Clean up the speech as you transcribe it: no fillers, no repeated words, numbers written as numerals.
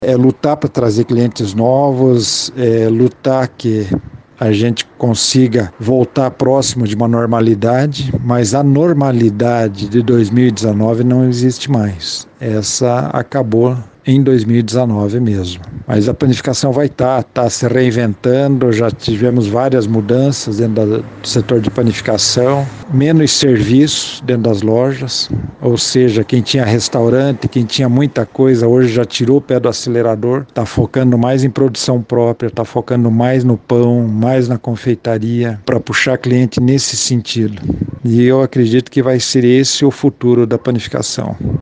É lutar para trazer clientes novos, é lutar que a gente consiga voltar próximo de uma normalidade, mas a normalidade de 2019 não existe mais. Essa acabou em 2019 mesmo. Mas a panificação vai estar se reinventando, já tivemos várias mudanças dentro do setor de panificação, menos serviços dentro das lojas, ou seja, quem tinha restaurante, quem tinha muita coisa, hoje já tirou o pé do acelerador, está focando mais em produção própria, está focando mais no pão, mais na confeitaria, para puxar cliente nesse sentido. E eu acredito que vai ser esse o futuro da panificação.